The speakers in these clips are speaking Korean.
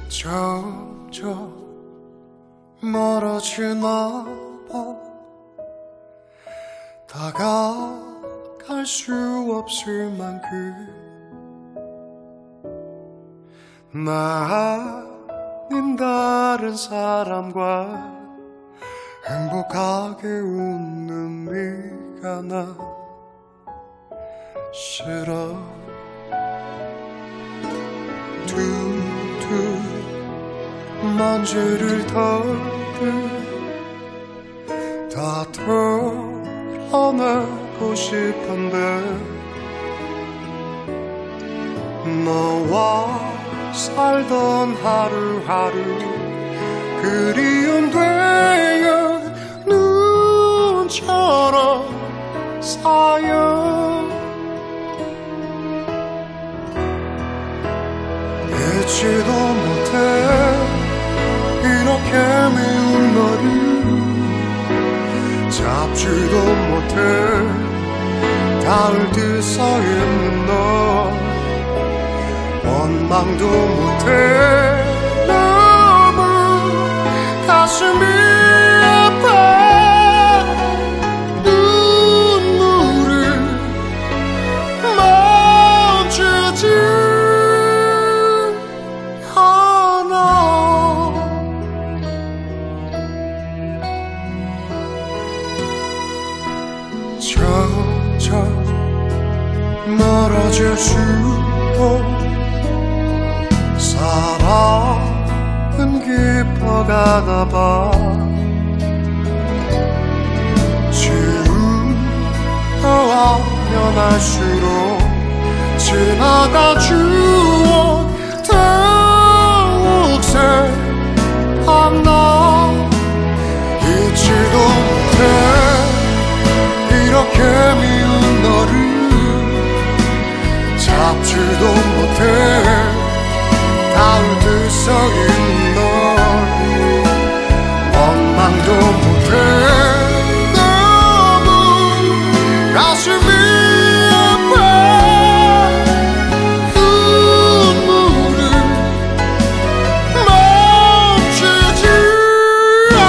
점점 멀어지나 봐. 다가갈 수 없을 만큼 나 아닌 다른 사람과 행복하게 웃는 네가 나 싫어. 툭툭 먼지를 털듯 다 털어내고 싶은데 너와 살던 하루하루 그리운 되어 눈처럼 쌓여 잊지도 못해 이렇게 미운 너를 잡지도 못해 닿을 듯 서있는 너 원망도 못해 너무 가슴이 아파 눈물을 멈추지 않아. 점점 멀어질수록 사랑은 깊어가나 봐. 지우려하면 할수록 지나가 추억 더욱 새삼나. 잊지도 못해 이렇게 미운 너를 잡지도 못해 닿을 듯 서있는 널 원망도 못해 너무 가슴이 아파 눈물을 멈추지 않아.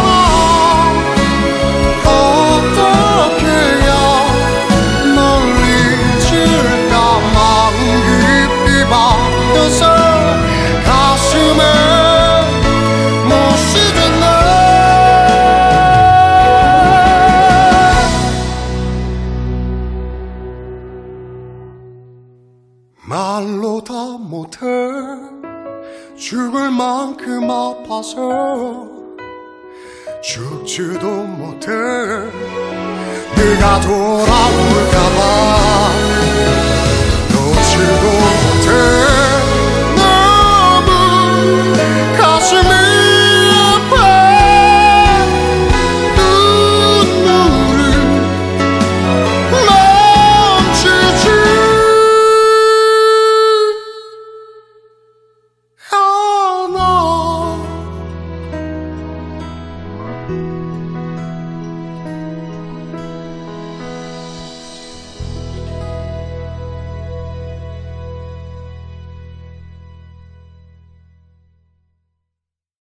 어떻게 해야 널 잊을까. 마음 깊이 박혀서 가슴에 못 쉬겠네. 말로 다 못해 죽을 만큼 아파서 죽지도 못해 네가 돌아올까봐 놓지도